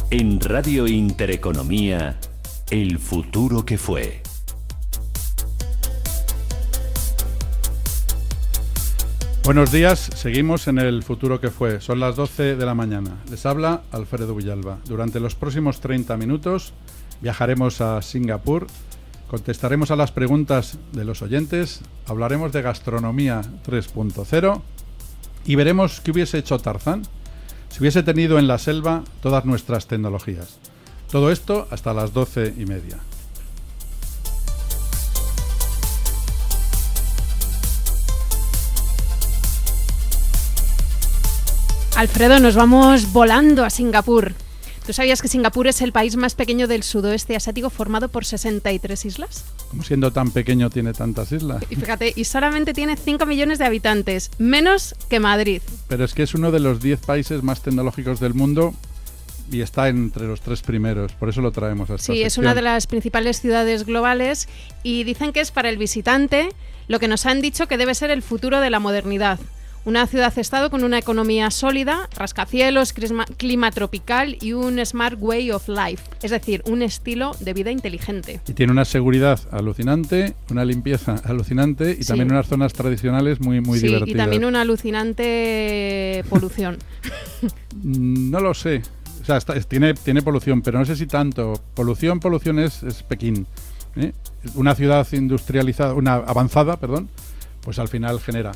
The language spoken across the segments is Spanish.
En Radio Intereconomía, el futuro que fue. Buenos días, seguimos en el futuro que fue. Son las 12 de la mañana. Les habla Alfredo Villalba. Durante los próximos 30 minutos viajaremos a Singapur, contestaremos a las preguntas de los oyentes, hablaremos de gastronomía 3.0 y veremos qué hubiese hecho Tarzán si hubiese tenido en la selva todas nuestras tecnologías. Todo esto hasta las 12:30. Alfredo, nos vamos volando a Singapur. ¿Tú sabías que Singapur es el país más pequeño del sudoeste asiático, formado por 63 islas? Como siendo tan pequeño tiene tantas islas. Y fíjate, y solamente tiene 5 millones de habitantes, menos que Madrid. Pero es que es uno de los 10 países más tecnológicos del mundo y está entre los 3 primeros, por eso lo traemos a esta sección. Es una de las principales ciudades globales y dicen que es para el visitante lo que nos han dicho que debe ser el futuro de la modernidad. Una ciudad-estado con una economía sólida, rascacielos, clima tropical y un smart way of life, es decir, un estilo de vida inteligente. Y tiene una seguridad alucinante, una limpieza alucinante y también unas zonas tradicionales muy divertidas. Y también una alucinante polución. No lo sé. O sea, tiene polución, pero no sé si tanto. Polución es Pekín. Una ciudad industrializada, avanzada, pues al final genera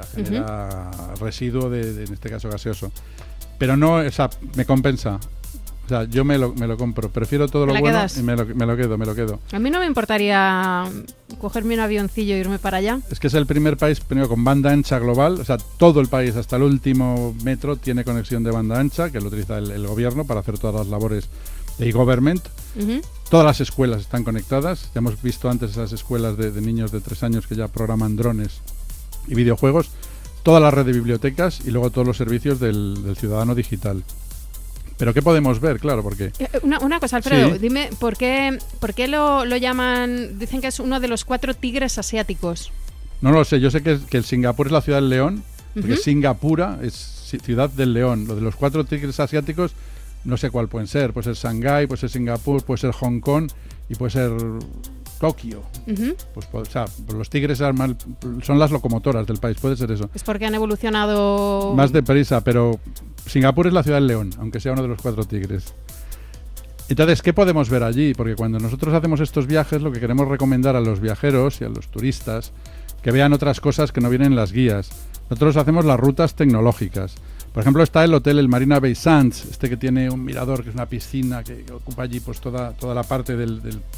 residuo en este caso gaseoso. Pero no, me compensa. O sea, yo me lo compro. Prefiero todo lo bueno quedas? Y me lo quedo. A mí no me importaría cogerme un avioncillo e irme para allá. Es que es el primer país primero con banda ancha global. O sea, todo el país, hasta el último metro, tiene conexión de banda ancha, que lo utiliza el gobierno para hacer todas las labores de e-government. Todas las escuelas están conectadas. Ya hemos visto antes esas escuelas de niños de 3 años que ya programan drones y videojuegos, toda la red de bibliotecas y luego todos los servicios del ciudadano digital. ¿Pero qué podemos ver? Claro, porque... Una cosa, Alfredo, sí. Dime, ¿por qué lo llaman? Dicen que es uno de los 4 tigres asiáticos. No lo sé, yo sé que el Singapur es la ciudad del león, porque Singapura es ciudad del león. Lo de los 4 tigres asiáticos, no sé cuál pueden ser. Puede ser Shanghái, puede ser Singapur, puede ser Hong Kong y puede ser Tokio. Pues los tigres son las locomotoras del país, puede ser eso. Es porque han evolucionado más deprisa, pero Singapur es la ciudad del león, aunque sea uno de los 4 tigres. Entonces, ¿qué podemos ver allí? Porque cuando nosotros hacemos estos viajes, lo que queremos recomendar a los viajeros y a los turistas, que vean otras cosas que no vienen en las guías. Nosotros hacemos las rutas tecnológicas. Por ejemplo, está el hotel, el Marina Bay Sands, que tiene un mirador, que es una piscina que ocupa allí pues toda la parte del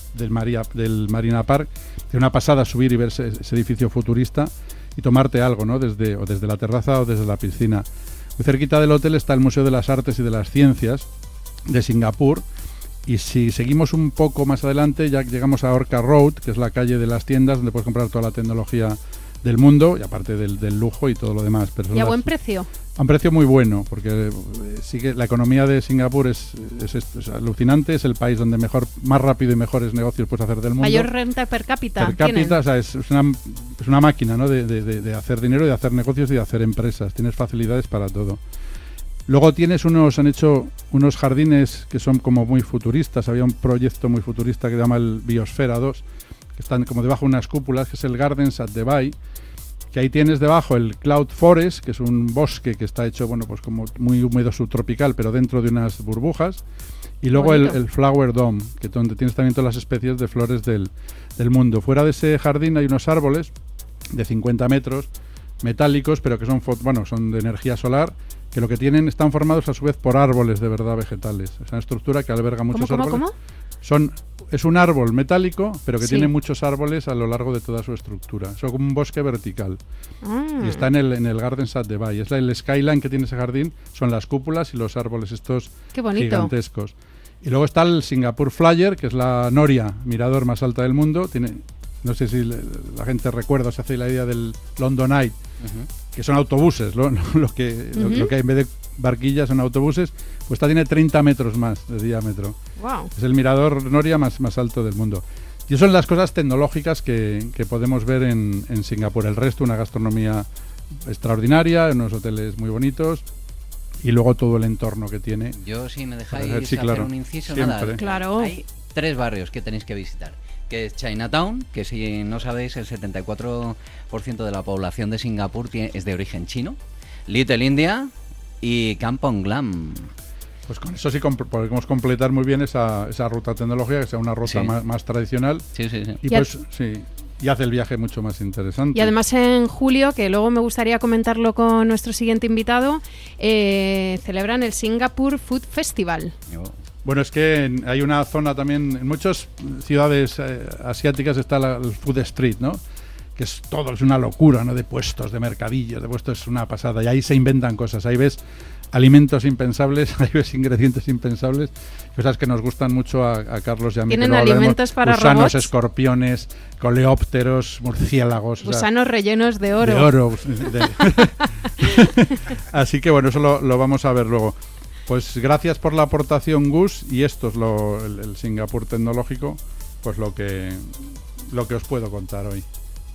Marina Park. Tiene una pasada subir y ver ese edificio futurista y tomarte algo, ¿no? Desde la terraza o desde la piscina. Muy cerquita del hotel está el Museo de las Artes y de las Ciencias de Singapur. Y si seguimos un poco más adelante, ya llegamos a Orchard Road, que es la calle de las tiendas donde puedes comprar toda la tecnología del mundo y aparte del lujo y todo lo demás. ¿Y a buen precio? A un precio muy bueno, porque sí que la economía de Singapur es alucinante, es el país donde más rápido y mejores negocios puedes hacer del mundo. Mayor renta per cápita. O sea, es una máquina, ¿no? de hacer dinero, de hacer negocios y de hacer empresas. Tienes facilidades para todo. Luego han hecho unos jardines que son como muy futuristas. Había un proyecto muy futurista que se llama el Biosfera 2, que están como debajo de unas cúpulas, que es el Gardens at the Bay, que ahí tienes debajo el Cloud Forest, que es un bosque que está hecho, pues como muy húmedo subtropical, pero dentro de unas burbujas, y luego el Flower Dome, que donde tienes también todas las especies de flores del mundo. Fuera de ese jardín hay unos árboles de 50 metros, metálicos, pero que son de energía solar, que lo que tienen están formados a su vez por árboles de verdad vegetales. Es una estructura que alberga muchos árboles. ¿Cómo? Es un árbol metálico, pero que tiene muchos árboles a lo largo de toda su estructura. Es como un bosque vertical. Y está en el Gardens at the Bay. Es el skyline que tiene ese jardín, son las cúpulas y los árboles estos gigantescos. Y luego está el Singapore Flyer, que es la noria mirador más alta del mundo. No sé si la gente recuerda o se hace la idea del London Eye, que son autobuses, lo que hay en vez de barquillas son autobuses, pues esta tiene 30 metros más de diámetro. Wow. Es el mirador noria más alto del mundo. Y eso son las cosas tecnológicas que podemos ver en Singapur. El resto, una gastronomía extraordinaria, unos hoteles muy bonitos y luego todo el entorno que tiene. Yo, si me dejáis Sí, hacer claro. un inciso, Siempre. nada. Claro. Hay 3 barrios que tenéis que visitar, que es Chinatown, que si no sabéis, el 74% de la población de Singapur es de origen chino, Little India y Kampong Glam. Pues con eso sí podemos completar muy bien esa ruta tecnológica, que sea una ruta Sí. más tradicional. Sí. Y pues sí, y hace el viaje mucho más interesante. Y además en julio, que luego me gustaría comentarlo con nuestro siguiente invitado, celebran el Singapore Food Festival. Bueno, es que hay una zona también, en muchas ciudades asiáticas está el Food Street, ¿no? Que es todo, es una locura, ¿no? De puestos, de mercadillos, de puestos, es una pasada. Y ahí se inventan cosas, ahí ves alimentos impensables, ahí ves ingredientes impensables, cosas que nos gustan mucho a Carlos y a mí. ¿Tienen que luego alimentos para gusanos, robots? Escorpiones, coleópteros, murciélagos. Gusanos rellenos de oro. De oro. Así que bueno, eso lo vamos a ver luego. Pues gracias por la aportación, Gus, y esto es el Singapur tecnológico, pues lo que os puedo contar hoy.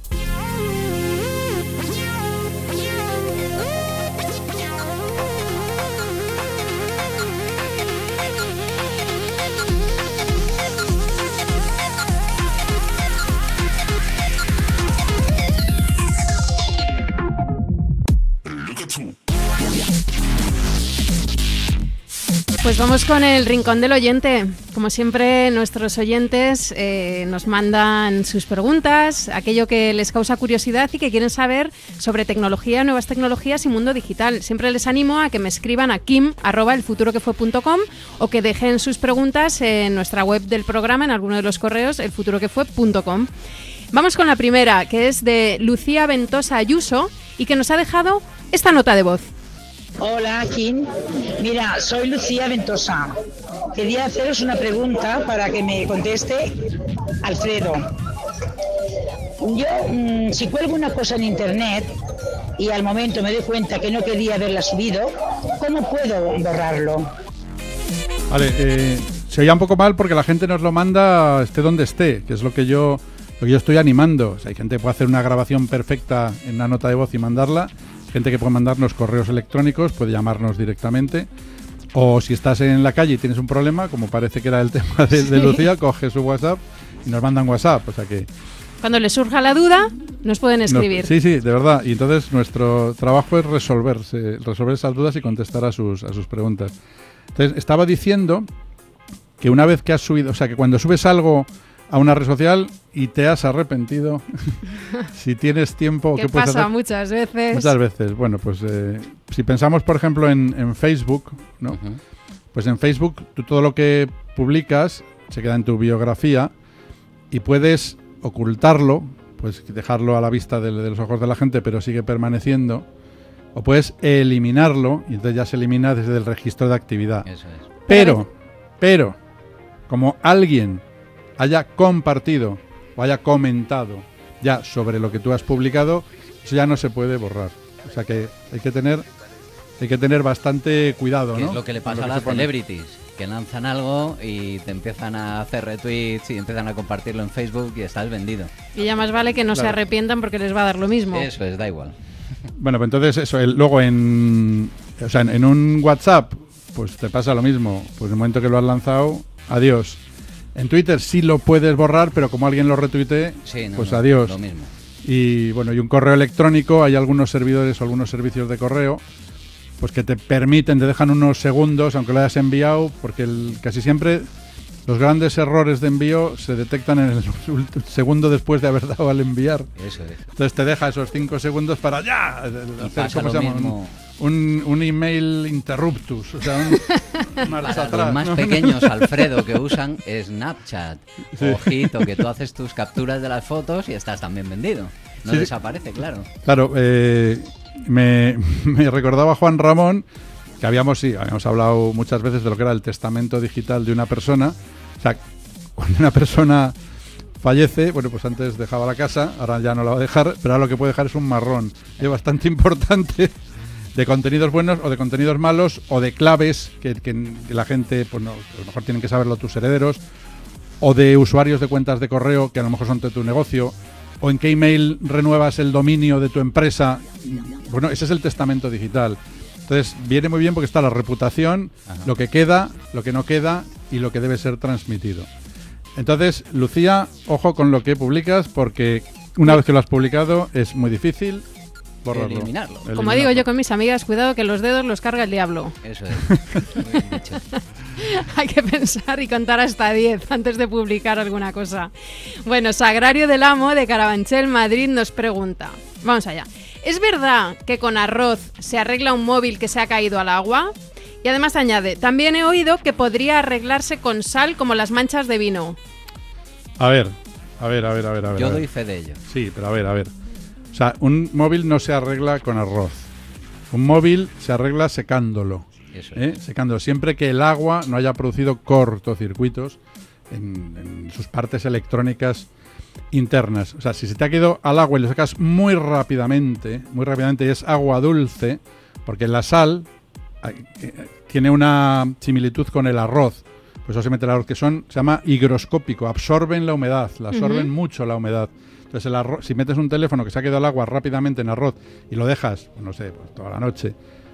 Pues vamos con el Rincón del Oyente. Como siempre, nuestros oyentes nos mandan sus preguntas, aquello que les causa curiosidad y que quieren saber sobre tecnología, nuevas tecnologías y mundo digital. Siempre les animo a que me escriban a kim@elfuturokefue.com o que dejen sus preguntas en nuestra web del programa, en alguno de los correos, elfuturokefue.com. Vamos con la primera, que es de Lucía Ventosa Ayuso y que nos ha dejado esta nota de voz. Hola, Kim. Mira, soy Lucía Ventosa. Quería haceros una pregunta para que me conteste Alfredo. Yo, si cuelgo una cosa en internet y al momento me doy cuenta que no quería haberla subido, ¿cómo puedo borrarlo? Vale, se oía un poco mal porque la gente nos lo manda esté donde esté, que es lo que yo estoy animando. O sea, hay gente que puede hacer una grabación perfecta en una nota de voz y mandarla. Gente que puede mandarnos correos electrónicos, puede llamarnos directamente. O si estás en la calle y tienes un problema, como parece que era el tema de Lucía, coge su WhatsApp y nos mandan WhatsApp. O sea que cuando les surja la duda, nos pueden escribir. Sí, de verdad. Y entonces nuestro trabajo es resolver esas dudas y contestar a sus preguntas. Entonces, estaba diciendo que una vez que has subido, o sea, que cuando subes algo a una red social y te has arrepentido, si tienes tiempo... ¿Qué ¿qué puedes pasa hacer? muchas veces? Muchas veces. Bueno, pues si pensamos, por ejemplo, en Facebook, ¿no? Uh-huh. Pues en Facebook tú todo lo que publicas se queda en tu biografía y puedes ocultarlo, pues dejarlo a la vista de los ojos de la gente, pero sigue permaneciendo, o puedes eliminarlo y entonces ya se elimina desde el registro de actividad. Eso es. Pero, como alguien haya compartido o haya comentado ya sobre lo que tú has publicado, eso ya no se puede borrar. O sea que hay que tener bastante cuidado, Que ¿no? es lo que le Con pasa a que las se pone. celebrities, que lanzan algo y te empiezan a hacer retweets y empiezan a compartirlo en Facebook y estás vendido. Y ya más vale que no se Claro. arrepientan porque les va a dar lo mismo. Eso es, da igual. Bueno, pues entonces eso, luego en un WhatsApp, pues te pasa lo mismo. Pues en el momento que lo has lanzado, adiós. En Twitter sí lo puedes borrar, pero como alguien lo retuitee, Sí, no, pues no, adiós. lo mismo. Y bueno, y un correo electrónico, hay algunos servidores o algunos servicios de correo, pues que te permiten, te dejan unos segundos, aunque lo hayas enviado, porque casi siempre los grandes errores de envío se detectan en el segundo después de haber dado al enviar. Eso es. Entonces te deja esos 5 segundos para ya Y hacer, pasa ¿cómo lo se llama? mismo. Un email interruptus, o sea, un marcha Para atrás, los más ¿no? pequeños, Alfredo, que usan Snapchat. Sí. Ojito, que tú haces tus capturas de las fotos y estás también vendido. No Sí. desaparece, claro. Claro, me recordaba Juan Ramón que habíamos hablado muchas veces de lo que era el testamento digital de una persona. O sea, cuando una persona fallece, bueno, pues antes dejaba la casa, ahora ya no la va a dejar, pero ahora lo que puede dejar es un marrón. Es bastante importante de contenidos buenos o de contenidos malos o de claves que la gente, pues no, a lo mejor tienen que saberlo tus herederos, o de usuarios de cuentas de correo que a lo mejor son de tu negocio, o en qué email renuevas el dominio de tu empresa. Bueno, ese es el testamento digital. Entonces viene muy bien porque está la reputación, Ajá. lo que queda, lo que no queda y lo que debe ser transmitido. Entonces, Lucía, ojo con lo que publicas, porque una vez que lo has publicado es muy difícil borrarlo. Eliminarlo. Como digo yo con mis amigas, cuidado que los dedos los carga el diablo. Eso es. Muy bien dicho. Hay que pensar y contar hasta 10 antes de publicar alguna cosa. Bueno, Sagrario del Amo de Carabanchel, Madrid, nos pregunta. Vamos allá. ¿Es verdad que con arroz se arregla un móvil que se ha caído al agua? Y además añade, también he oído que podría arreglarse con sal como las manchas de vino. A ver. Yo doy fe de ello. Sí, pero a ver. O sea, un móvil no se arregla con arroz. Un móvil se arregla secándolo. Eso es. Secándolo. Siempre que el agua no haya producido cortocircuitos en sus partes electrónicas internas. O sea, si se te ha caído al agua y lo sacas muy rápidamente y es agua dulce, porque la sal tiene una similitud con el arroz. Pues eso se mete el arroz, se llama higroscópico, absorben la humedad, absorben mucho la humedad. Entonces el arroz, si metes un teléfono que se ha quedado al agua rápidamente en arroz y lo dejas, no sé, pues toda la noche,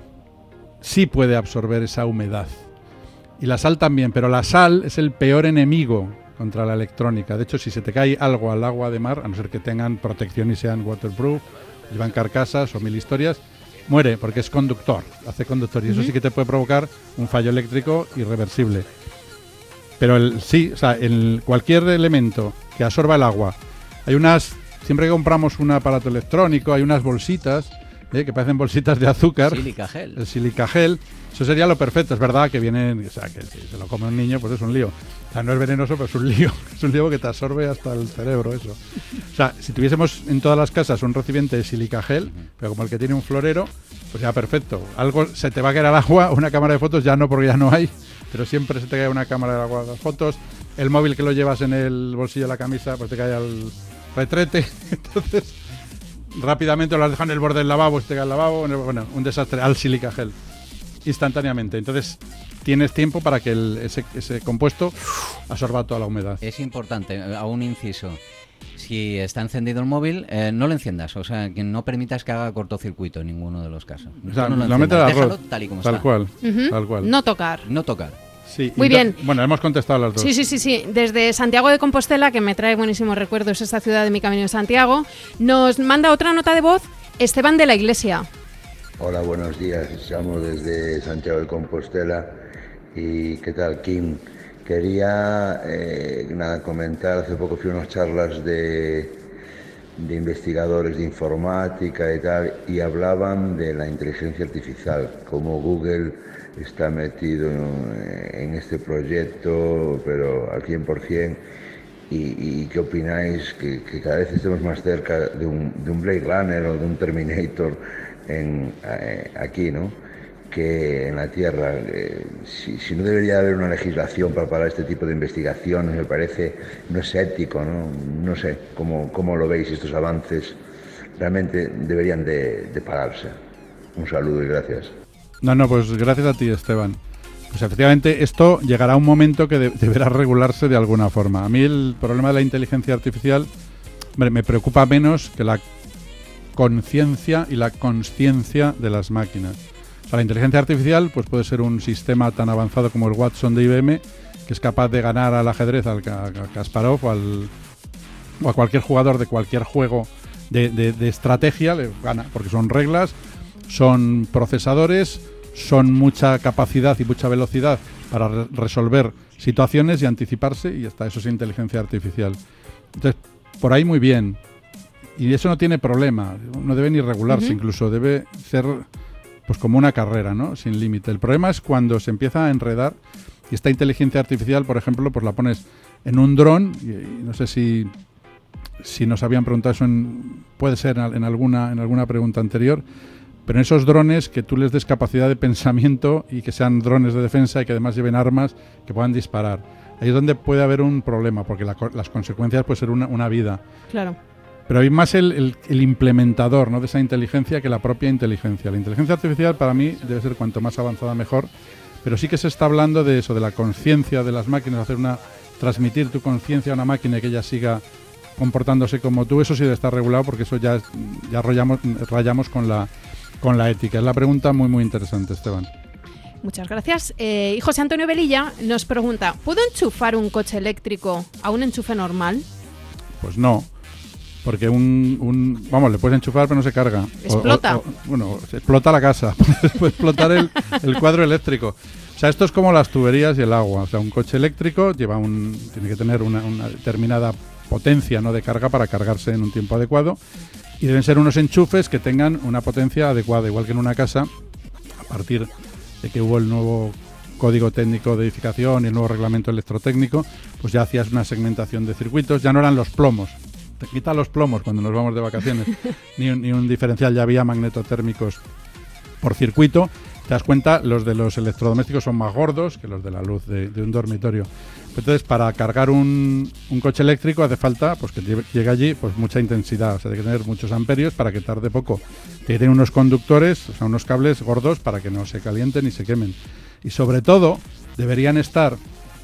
sí puede absorber esa humedad. Y la sal también, pero la sal es el peor enemigo contra la electrónica. De hecho, si se te cae algo al agua de mar, a no ser que tengan protección y sean waterproof, llevan carcasas o 1000 historias, muere porque es conductor, hace conductor, y eso sí que te puede provocar un fallo eléctrico irreversible. Pero cualquier elemento que absorba el agua, siempre que compramos un aparato electrónico, hay unas bolsitas que parecen bolsitas de azúcar. Sílica gel. El sílica gel, eso sería lo perfecto. Es verdad que vienen, o sea, que si se lo come un niño, pues es un lío. O sea, no es venenoso, pero es un lío. Es un lío que te absorbe hasta el cerebro, eso. O sea, si tuviésemos en todas las casas un recipiente de sílica gel, pero como el que tiene un florero, pues ya perfecto. Algo se te va a caer al agua, una cámara de fotos ya no, porque ya no hay, pero siempre se te cae una cámara de agua de las fotos. El móvil que lo llevas en el bolsillo de la camisa, pues te cae al retrete. Entonces, rápidamente lo has dejado en el borde del lavabo, se te cae el lavabo, bueno, un desastre, al sílica gel, instantáneamente. Entonces tienes tiempo para que ese compuesto absorba toda la humedad. Es importante, a un inciso. Si está encendido el móvil, no lo enciendas, o sea, que no permitas que haga cortocircuito en ninguno de los casos. O sea, no lo metes al arroz, déjalo tal y como está. cual, tal cual. No tocar. No tocar. Sí, Muy bien. Bueno, hemos contestado las dos. Sí. Desde Santiago de Compostela, que me trae buenísimos recuerdos esta ciudad de mi camino de Santiago, nos manda otra nota de voz Esteban de la Iglesia. Hola, buenos días. Llamo desde Santiago de Compostela. ¿Y qué tal, Kim? Quería comentar, hace poco fui a unas charlas de investigadores de informática y tal, y hablaban de la inteligencia artificial, cómo Google está metido en este proyecto, pero al 100%, y qué opináis que cada vez estemos más cerca de un Blade Runner o de un Terminator aquí, ¿no?, que en la Tierra. Si no debería haber una legislación para parar este tipo de investigaciones, me parece, no es ético, no sé cómo lo veis, estos avances realmente deberían de pararse. Un saludo y gracias. No, pues gracias a ti, Esteban. Pues efectivamente esto llegará a un momento que deberá regularse de alguna forma. A mí el problema de la inteligencia artificial me preocupa menos que la conciencia y la consciencia de las máquinas. O sea, la inteligencia artificial pues puede ser un sistema tan avanzado como el Watson de IBM, que es capaz de ganar al ajedrez, al Kasparov o a cualquier jugador de cualquier juego de estrategia, le gana, porque son reglas, son procesadores, son mucha capacidad y mucha velocidad para resolver situaciones y anticiparse, y hasta eso es inteligencia artificial. Entonces, por ahí muy bien. Y eso no tiene problema, no debe ni regularse, incluso debe ser pues como una carrera, ¿no?, sin límite. El problema es cuando se empieza a enredar y esta inteligencia artificial, por ejemplo, pues la pones en un dron, y no sé si nos habían preguntado eso, puede ser en alguna pregunta anterior, pero en esos drones que tú les des capacidad de pensamiento y que sean drones de defensa y que además lleven armas que puedan disparar. Ahí es donde puede haber un problema, porque las consecuencias pueden ser una vida. Claro. Pero hay más el implementador, ¿no?, de esa inteligencia que la propia inteligencia. La inteligencia artificial para mí debe ser cuanto más avanzada mejor, pero sí que se está hablando de eso, de la conciencia de las máquinas, transmitir tu conciencia a una máquina y que ella siga comportándose como tú. Eso sí debe estar regulado, porque eso ya rayamos con con la ética? Es la pregunta muy, muy interesante, Esteban. Muchas gracias. Y José Antonio Velilla nos pregunta, ¿puedo enchufar un coche eléctrico a un enchufe normal? Pues no, porque vamos, le puedes enchufar pero no se carga. ¿Explota? Bueno, se explota la casa, puede explotar el cuadro eléctrico. O sea, esto es como las tuberías y el agua. O sea, un coche eléctrico tiene que tener una determinada potencia, ¿no?, de carga para cargarse en un tiempo adecuado, y deben ser unos enchufes que tengan una potencia adecuada, igual que en una casa, a partir de que hubo el nuevo código técnico de edificación y el nuevo reglamento electrotécnico, pues ya hacías una segmentación de circuitos, ya no eran los plomos. Te quita los plomos cuando nos vamos de vacaciones, ni un diferencial, ya había magnetotérmicos por circuito. Te das cuenta, los de los electrodomésticos son más gordos que los de la luz de un dormitorio. Entonces, para cargar un coche eléctrico hace falta pues que llegue allí pues mucha intensidad, o sea, hay que tener muchos amperios para que tarde poco. Tienen unos conductores, o sea, unos cables gordos para que no se calienten ni se quemen. Y sobre todo, deberían estar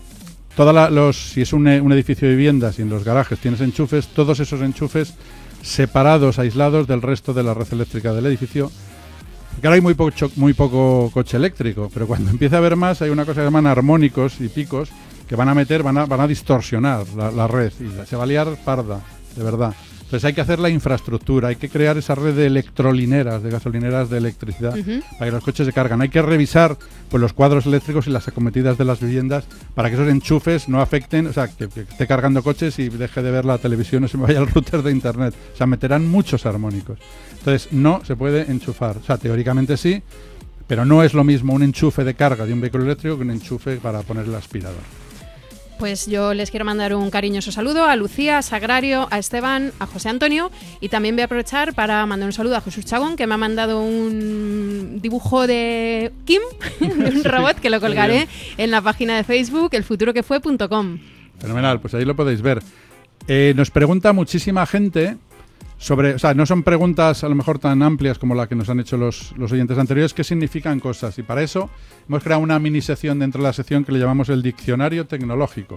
si es un edificio de viviendas y en los garajes tienes enchufes, todos esos enchufes separados, aislados del resto de la red eléctrica del edificio. Porque ahora hay muy poco coche eléctrico, pero cuando empieza a haber más hay una cosa que se llaman armónicos y picos que van a distorsionar la red y se va a liar parda, de verdad. Entonces hay que hacer la infraestructura, hay que crear esa red de electrolineras, de gasolineras de electricidad, para que los coches se cargan. Hay que revisar pues los cuadros eléctricos y las acometidas de las viviendas para que esos enchufes no afecten, o sea, que esté cargando coches y deje de ver la televisión o se me vaya el router de internet. O sea, meterán muchos armónicos. Entonces no se puede enchufar. O sea, teóricamente sí, pero no es lo mismo un enchufe de carga de un vehículo eléctrico que un enchufe para poner el aspirador. Pues yo les quiero mandar un cariñoso saludo a Lucía, a Sagrario, a Esteban, a José Antonio, y también voy a aprovechar para mandar un saludo a Jesús Chagón, que me ha mandado un dibujo de Kim, de un robot, que lo colgaré en la página de Facebook, elfuturokefue.com. Fenomenal, pues ahí lo podéis ver. Nos pregunta muchísima gente sobre, o sea, no son preguntas a lo mejor tan amplias como la que nos han hecho los oyentes anteriores, qué significan cosas, y para eso hemos creado una mini sección dentro de la sección que le llamamos el diccionario tecnológico.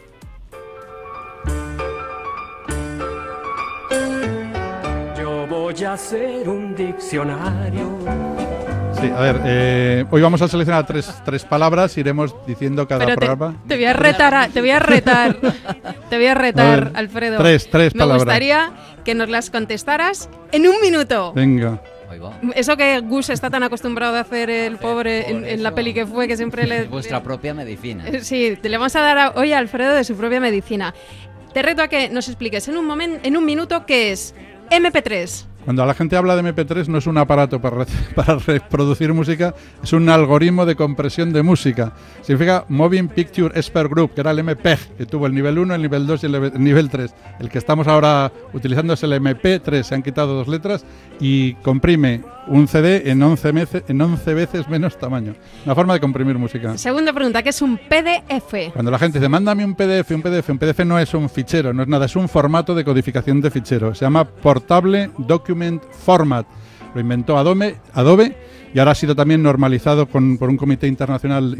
Yo voy a hacer un diccionario. Sí, a ver, hoy vamos a seleccionar tres palabras, iremos diciendo cada programa. Te voy a retar, Alfredo. Tres palabras. Me gustaría que nos las contestaras en un minuto. Venga. Eso que Gus está tan acostumbrado a hacer el pobre en la peli que fue, que siempre le... Vuestra propia medicina. Sí, le vamos a dar hoy a Alfredo de su propia medicina. Te reto a que nos expliques en un minuto qué es MP3. Cuando la gente habla de MP3 no es un aparato para reproducir música, es un algoritmo de compresión de música. Significa Moving Picture Expert Group, que era el MPEG, que tuvo el nivel 1, el nivel 2 y el nivel 3. El que estamos ahora utilizando es el MP3, se han quitado 2 letras y comprime un CD en 11 veces menos tamaño. Una forma de comprimir música. Segunda pregunta, ¿qué es un PDF? Cuando la gente dice, mándame un PDF no es un fichero, no es nada, es un formato de codificación de fichero. Se llama Portable Document Format. Lo inventó Adobe y ahora ha sido también normalizado por un comité internacional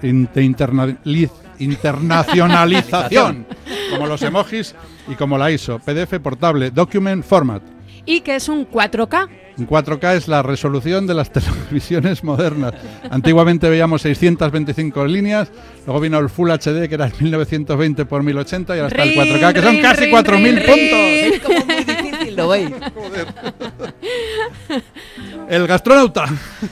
internacionalización, como los emojis y como la ISO. PDF Portable Document Format. ¿Y qué es un 4K? Un 4K es la resolución de las televisiones modernas. Antiguamente veíamos 625 líneas, luego vino el Full HD, que era el 1920 por 1080, y ahora está el 4K, que son casi 4000 puntos. Es como muy difícil, ¿lo veis? Joder. El gastronauta.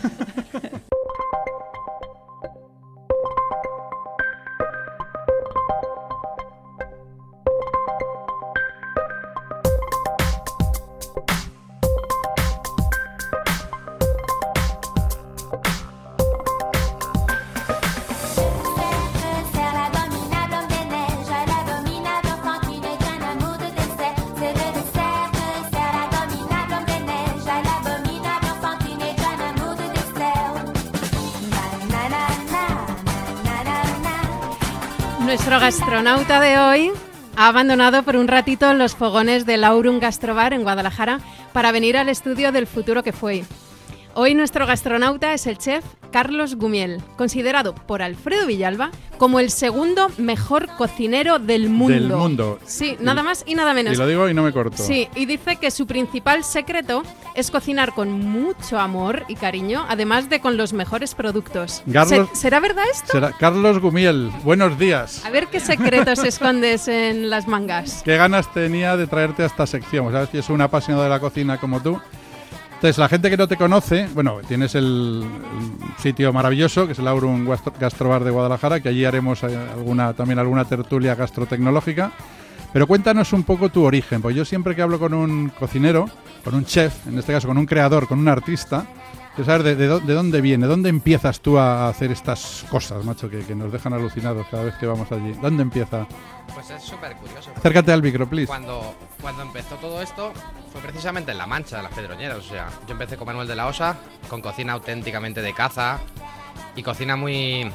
Nuestro gastronauta de hoy ha abandonado por un ratito los fogones del Aurum Gastrobar en Guadalajara para venir al estudio del futuro que fue. Hoy nuestro gastronauta es el chef Carlos Gumiel, considerado por Alfredo Villalba como el segundo mejor cocinero del mundo. Del mundo. Sí, nada más y nada menos. Y lo digo y no me corto. Sí, y dice que su principal secreto es cocinar con mucho amor y cariño, además de con los mejores productos. Carlos- ¿Será verdad esto? Carlos Gumiel, buenos días. A ver qué secretos escondes en las mangas. Qué ganas tenía de traerte a esta sección. Sabes que soy un apasionado de la cocina como tú. Entonces, la gente que no te conoce, bueno, tienes el sitio maravilloso, que es el Aurum Gastrobar de Guadalajara, que allí haremos también alguna tertulia gastrotecnológica. Pero cuéntanos un poco tu origen, porque yo siempre que hablo con un cocinero, con un chef, en este caso con un creador, con un artista, quiero saber de dónde viene, dónde empiezas tú a hacer estas cosas, macho, que nos dejan alucinados cada vez que vamos allí. ¿Dónde empieza? Pues es súper curioso. Acércate al micro, please. Cuando empezó todo esto fue precisamente en La Mancha, de las Pedroñeras. O sea, yo empecé con Manuel de la Osa, con cocina auténticamente de caza y cocina muy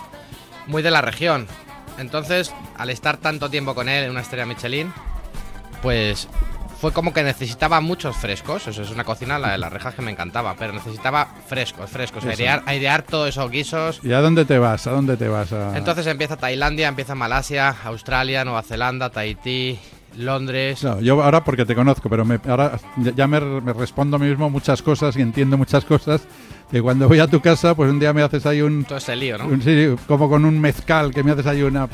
de la región. Entonces, al estar tanto tiempo con él en una estrella Michelin, pues fue como que necesitaba muchos frescos. Eso es una cocina, la de las rejas, que me encantaba, pero necesitaba frescos, airear todos esos guisos. ¿Y a dónde te vas? Entonces empieza Tailandia, empieza Malasia, Australia, Nueva Zelanda, Tahití, Londres. Claro, yo ahora porque te conozco, pero ahora ya me respondo a mí mismo muchas cosas y entiendo muchas cosas. Que cuando voy a tu casa, pues un día me haces ahí todo ese lío, ¿no? Sí, como con un mezcal, que me haces ahí una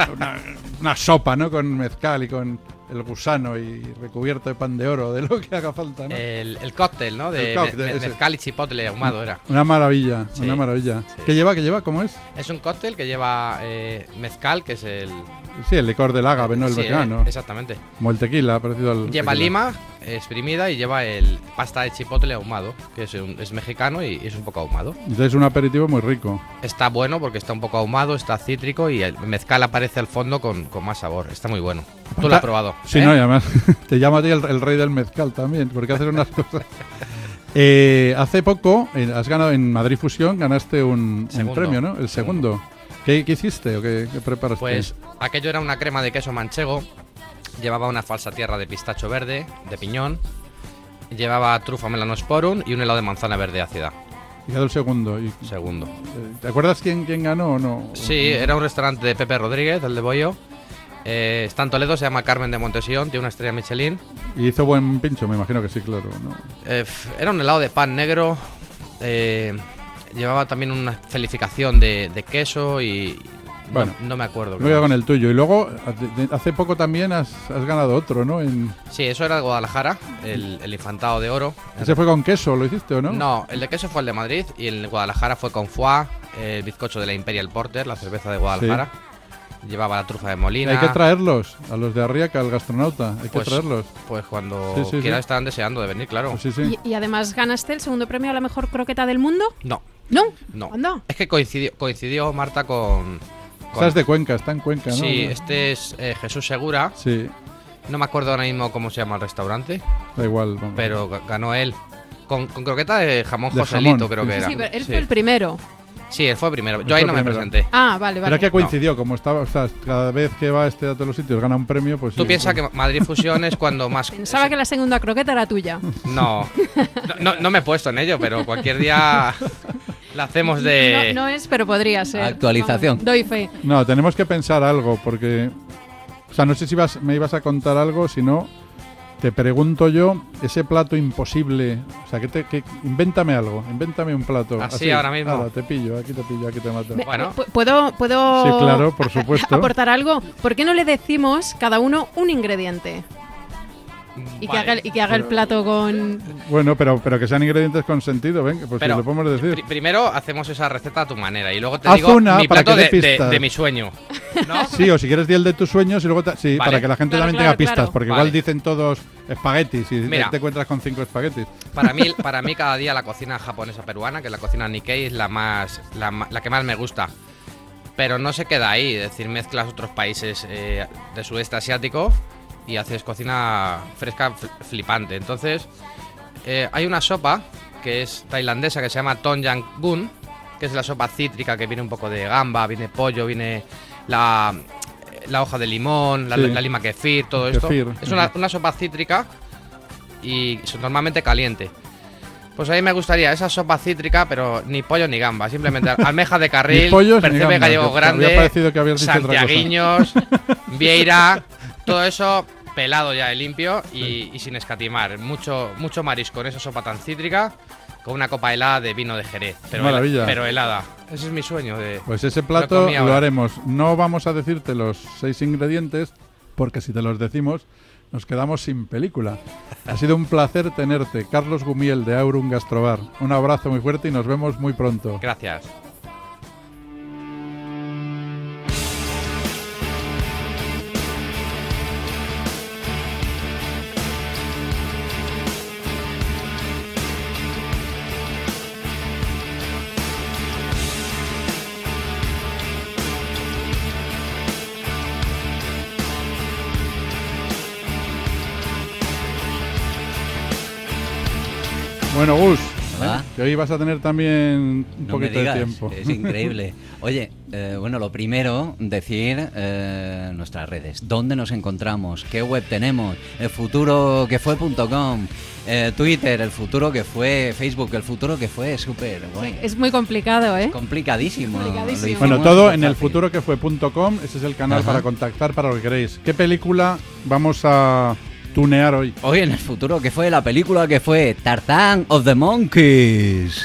sopa, ¿no? Con mezcal y con el gusano y recubierto de pan de oro, de lo que haga falta, ¿no? El cóctel, ¿no? De mezcal y chipotle ahumado era. Una maravilla, sí, una maravilla. Sí. ¿Qué lleva? ¿Cómo es? Es un cóctel que lleva mezcal, que es el... Sí, el licor del ágave, ¿no? El vegano. Exactamente. Como el tequila, parecido al Lleva tequila. lima exprimida y lleva el pasta de chipotle ahumado, que es mexicano y es un poco ahumado. Entonces es un aperitivo muy rico. Está bueno porque está un poco ahumado, está cítrico y el mezcal aparece al fondo con más sabor. Está muy bueno. Tú lo has probado. Sí, no, y además te llama a ti el rey del mezcal también, porque haces unas cosas. Hace poco has ganado en Madrid Fusión, ganaste un premio, ¿no? El segundo. ¿Qué hiciste o qué preparaste? Pues aquello era una crema de queso manchego, llevaba una falsa tierra de pistacho verde, de piñón, llevaba trufa melanosporum y un helado de manzana verde ácida. Y quedó el segundo. Segundo. ¿Te acuerdas quién ganó o no? Sí, era un restaurante de Pepe Rodríguez, el de Bollo. Está en Toledo, se llama Carmen de Montesión, tiene una estrella Michelin. Y hizo buen pincho, me imagino que sí, claro, ¿no? Era un helado de pan negro. Llevaba también una felificación de queso y bueno, no me acuerdo. Me voy con el tuyo. Y luego, hace poco también has ganado otro, ¿no? Sí, eso era de Guadalajara, el infantado de oro. ¿Ese fue con queso, lo hiciste o no? No, el de queso fue el de Madrid y el de Guadalajara fue con foie, el bizcocho de la Imperial Porter, la cerveza de Guadalajara. Sí. Llevaba la trufa de Molina. Hay que traerlos a los de Arriaca, al gastronauta. Hay que traerlos. Pues cuando quieras estarán deseando de venir, claro. Sí, sí. ¿Y además ganaste el segundo premio a la mejor croqueta del mundo? No. ¿No? No. ¿Anda? Es que coincidió Marta con... Estás de Cuenca, está en Cuenca, ¿no? Sí, este es Jesús Segura. Sí. No me acuerdo ahora mismo cómo se llama el restaurante. Da igual. Vamos. Pero ganó él. Con croqueta de jamón Joselito, creo que era. Sí, pero él fue el primero. Sí, él fue primero. Yo ahí no me presenté. Ah, vale. Pero es que coincidió, como estaba, o sea, cada vez que va a todos los sitios gana un premio, pues Tú sí, piensas que Madrid Fusión es cuando más... Pensaba que la segunda croqueta era tuya. No me he puesto en ello, pero cualquier día la hacemos de... No es, pero podría ser. Actualización. Vamos, doy fe. No, tenemos que pensar algo, porque... O sea, no sé si me ibas a contar algo, si no... Te pregunto yo, ese plato imposible, o sea, invéntame algo, invéntame un plato. Así ahora mismo. Ahora, te pillo, aquí te mato. Bueno. ¿Puedo sí, claro, por supuesto. aportar algo? ¿Por qué no le decimos cada uno un ingrediente? Y vale. que haga el plato con... Bueno, pero que sean ingredientes con sentido, venga, pues pero, si lo podemos decir. Primero hacemos esa receta a tu manera y luego te Haz digo una mi para plato que dé pistas. de mi sueño, ¿no? Sí, o si quieres di el de tus sueños y luego... Sí, vale. Para que la gente Claro, también tenga pistas, claro. porque Vale. igual dicen todos espaguetis y Mira, te encuentras con 5 espaguetis. Para mí cada día la cocina japonesa peruana, que es la cocina Nikkei, es la que más me gusta. Pero no se queda ahí, es decir, mezclas otros países del sudeste asiático y haces cocina fresca flipante. Entonces, hay una sopa que es tailandesa que se llama Tom Yam Goong, que es la sopa cítrica que viene un poco de gamba, viene pollo, viene la hoja de limón, la lima kefir, todo esto. Es una sopa cítrica y normalmente caliente. Pues a mí me gustaría esa sopa cítrica, pero ni pollo ni gamba, simplemente almejas de carril, Ni pollos ni percebe gambas, gallego que había grande, parecido que habías dicho otra cosa. santiaguiños, vieira, todo eso pelado ya y limpio y sin escatimar. Mucho marisco en esa sopa tan cítrica, con una copa helada de vino de Jerez, Maravilla. pero helada. Ese es mi sueño. Pues ese plato lo haremos. No vamos a decirte los 6 ingredientes, porque si te los decimos nos quedamos sin película. Ha sido un placer tenerte, Carlos Gumiel de Aurum Gastrobar. Un abrazo muy fuerte y nos vemos muy pronto. Gracias. Bueno, Gus, Hola. que hoy vas a tener también un No me poquito digas, de tiempo. es increíble. Oye, bueno, lo primero, decir nuestras redes. ¿Dónde nos encontramos? ¿Qué web tenemos? elfuturoquefue.com, Twitter, el futuro que fue, Facebook, el futuro que fue, súper guay. Es muy complicado, ¿eh? Complicadísimo. Complicadísimo. Lo hicimos Bueno, todo súper en fácil. elfuturoquefue.com. Ese es el canal Ajá. para contactar para lo que queréis. ¿Qué película vamos a tunear hoy? Hoy en el futuro que fue la película que fue Tarzan of the Monkeys.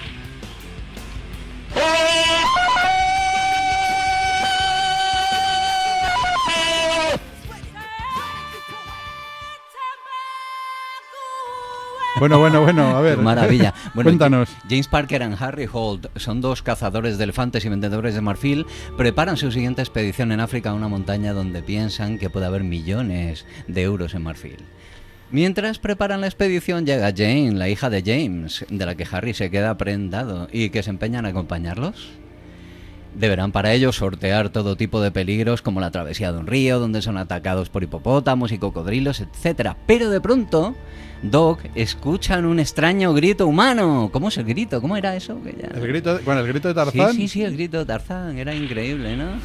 Bueno, a ver. Qué maravilla. Bueno, Cuéntanos. James Parker y Harry Holt son dos cazadores de elefantes y vendedores de marfil. Preparan su siguiente expedición en África a una montaña donde piensan que puede haber millones de euros en marfil. Mientras preparan la expedición llega Jane, la hija de James, de la que Harry se queda prendado y que se empeña en acompañarlos. Deberán para ello sortear todo tipo de peligros como la travesía de un río donde son atacados por hipopótamos y cocodrilos, etc. Pero de pronto, Doc escuchan un extraño grito humano. ¿Cómo es el grito? ¿Cómo era eso? Que ya... El grito de Tarzán. Sí, el grito de Tarzán. Era increíble, ¿no?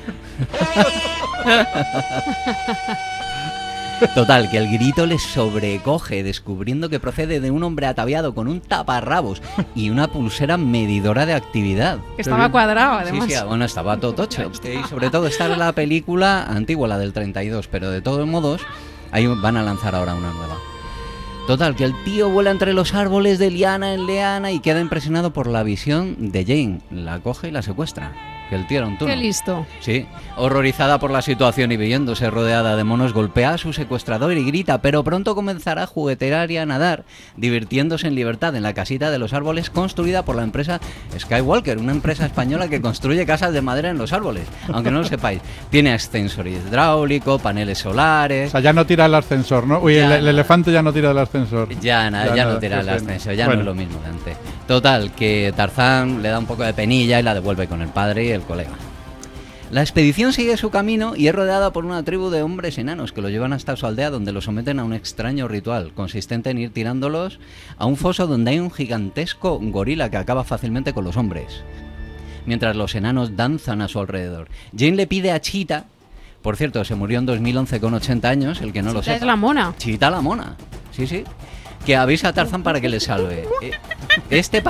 Total, que el grito les sobrecoge, descubriendo que procede de un hombre ataviado con un taparrabos y una pulsera medidora de actividad. Que estaba cuadrado, además. Sí, bueno, estaba todo tocho. Y sobre todo esta es la película antigua, la del 32, pero de todos modos, ahí van a lanzar ahora una nueva. Total, que el tío vuela entre los árboles de liana en liana y queda impresionado por la visión de Jane. La coge y la secuestra. Que el tío era un tuno. Qué listo. Sí, horrorizada por la situación y viéndose rodeada de monos, golpea a su secuestrador y grita, pero pronto comenzará a juguetear y a nadar, divirtiéndose en libertad en la casita de los árboles construida por la empresa Skywalker, una empresa española que construye casas de madera en los árboles, aunque no lo sepáis. Tiene ascensor hidráulico, paneles O solares... sea, ya no tira el ascensor, ¿no? Uy, Ya el no. elefante ya no tira el ascensor. Ya no tira el qué pena. ascensor, ya Bueno. no es lo mismo de antes. Total, que Tarzán le da un poco de penilla y la devuelve con el padre y el colega. La expedición sigue su camino y es rodeada por una tribu de hombres enanos que lo llevan hasta su aldea, donde los someten a un extraño ritual consistente en ir tirándolos a un foso donde hay un gigantesco gorila que acaba fácilmente con los hombres, mientras los enanos danzan a su alrededor. Jane le pide a Cheetah, por cierto, se murió en 2011 con 80 años, el que no lo Cheetah sepa. es la mona. Cheetah la mona, sí, que avisa a Tarzán para que le salve. Este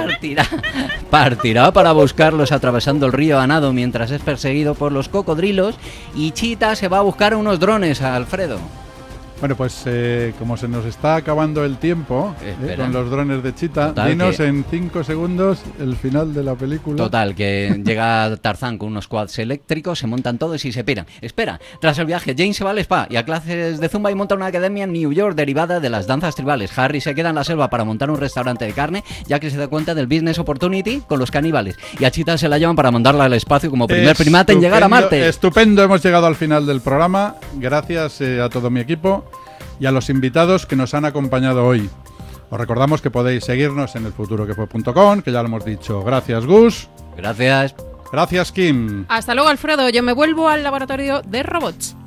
partirá para buscarlos atravesando el río a nado mientras es perseguido por los cocodrilos, y Cheetah se va a buscar unos drones a Alfredo. Bueno, pues como se nos está acabando el tiempo Espera. con los drones de Cheetah, Total, dinos que- en 5 segundos el final de la película. Total, que llega Tarzán con unos quads eléctricos, se montan todos y se piran. Espera, tras el viaje, Jane se va al spa y a clases de zumba y monta una academia en New York derivada de las danzas tribales. Harry se queda en la selva para montar un restaurante de carne, ya que se da cuenta del business opportunity con los caníbales. Y a Cheetah se la llevan para mandarla al espacio como primer primate en llegar a Marte. Estupendo, hemos llegado al final del programa. Gracias a todo mi equipo y a los invitados que nos han acompañado hoy. Os recordamos que podéis seguirnos en elfuturoquefue.com, que ya lo hemos dicho. Gracias, Gus. Gracias. Gracias, Kim. Hasta luego, Alfredo. Yo me vuelvo al laboratorio de robots.